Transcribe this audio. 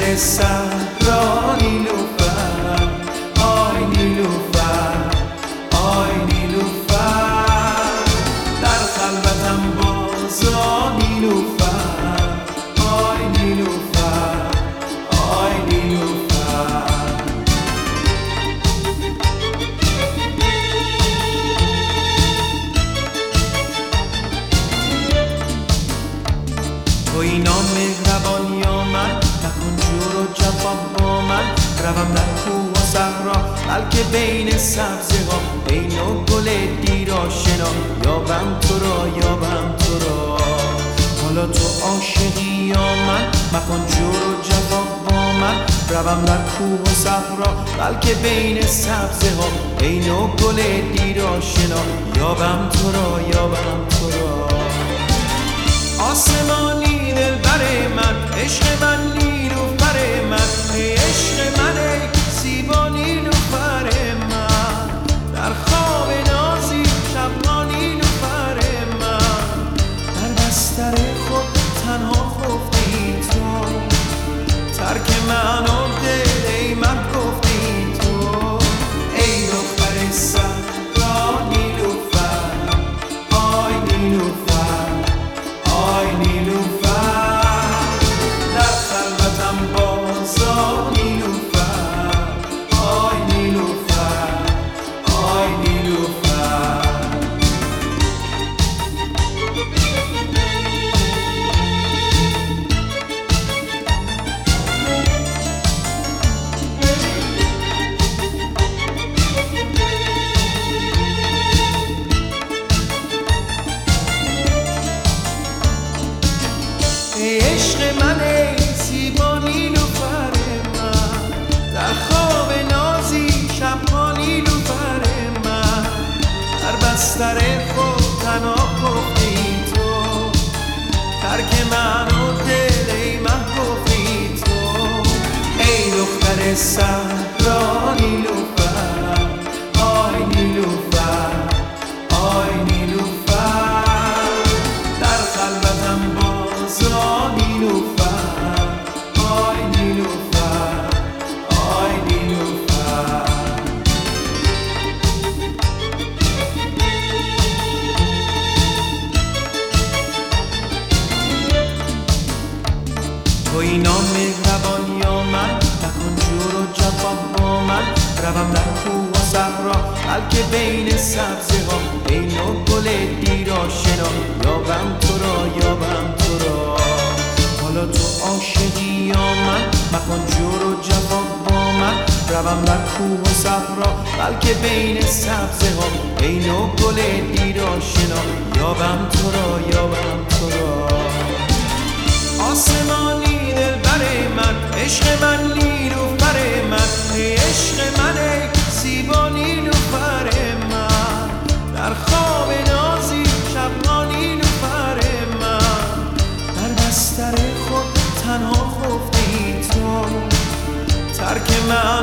دختر صحرا نیلوفر، آی نیلوفر، آی نیلوفر، در خلوتم بازا نیلوفر، آی نیلوفر، آی نیلوفر. توی نامهربان یا من، نکن جور و جفا با من، روم در کوه و صحرا بلکه بین سبزه ها، ای نوع گل دیر آشنا، یابم تو را، یابم تو را. حالا تو عاشقی یا من، مکن جور و جفا با من، روم در کوه و صحرا بلکه بین سبزه ها، ای نوع گل دیر آشنا، یابم تو را، یابم تو را. آسمانی دلبر من، عشق من نیلوفر من، ای عشق من، ای زیبا نیلوفر من، در خواب نازی شبها نیلوفر من، در بستر خود تنها خفتی تو، ترک من و دل ای من گفتی تو. ای دختر صحرا نیلوفر، آی نیلوفر، آی نیلوفر، در خلوتم بازا نیلوفر، آی نیلوفر، آی نیلوفر. ای عشق من، ای زیبا نیلوفر من، در خواب نازی شبها نیلوفر من، در بستر خود تنها خفتی تو، ترک من و دل ای من گفتی تو. ای دختر صحرا نیلوفر، آی نیلوفر، آی نیلوفر، در خلوتم بازا نیلوفر، آی نیلوفر، آی نیلوفر. توی نامهربان یا من، نکن جور و جفا با من، روم در کوه و صحرا بلکه بین سبزه ها، ای نوع گل دیر آشنا، یابم تو را، یابم تو را. حالا تو عاشقی یا من، مکن جور و جفا با من، روم در کوه و صحرا بلکه بین سبزه ها، ای نوع گل دیر آشنا، یابم تو را، یابم تو را. آسمانی دلبر من، عشق من نیلوفر من، ای عشق من، ای زیبا نیلوفر من، در خواب نازی شبها نیلوفر من، در بستر خود تنها خفتی تو، ترک من